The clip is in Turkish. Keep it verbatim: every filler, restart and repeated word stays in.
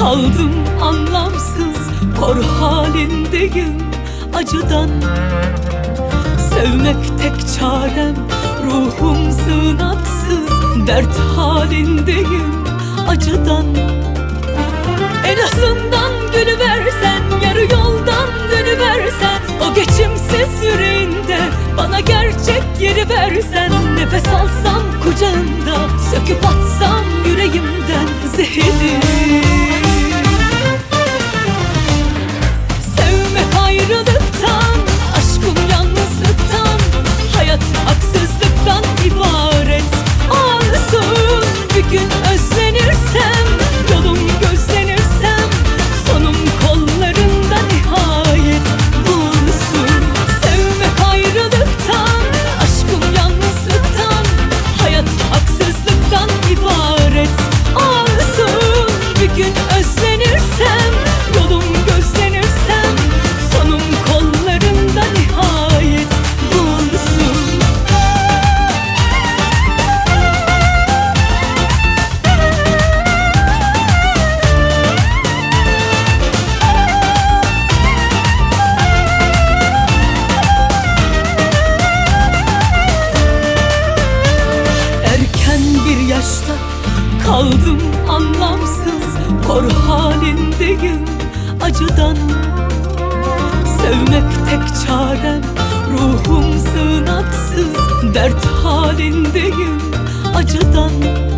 Kaldım anlamsız, kor halindeyim acıdan. Sevmek tek çarem, ruhum sığınaksız, dert halindeyim acıdan. En azından gülüversen, yarı yoldan dönüversen, o geçimsiz yüreğinde bana gerçek yeri versen. Nefes alsam kucağında, söküp atsam yüreğimden zehiri. Sevmek ayrılıktan, aşkım yalnızlıktan, hayat haksızlıktan ibaret. Olsun bir gün özlenirsem, yolum gözlenirsem, sonum kollarında nihayet bulsun. Sevmek ayrılıktan, aşkım yalnızlıktan, hayat haksızlıktan ibaret. Olsun bir gün özlenirsem, yolum gözlenirsem, sonum kollarında nihayet bulsun. Erken bir yaşta kaldım anlamsız, kor halindeyim acıdan. Sevmek tek çarem, ruhum sığınaksız, dert halindeyim acıdan.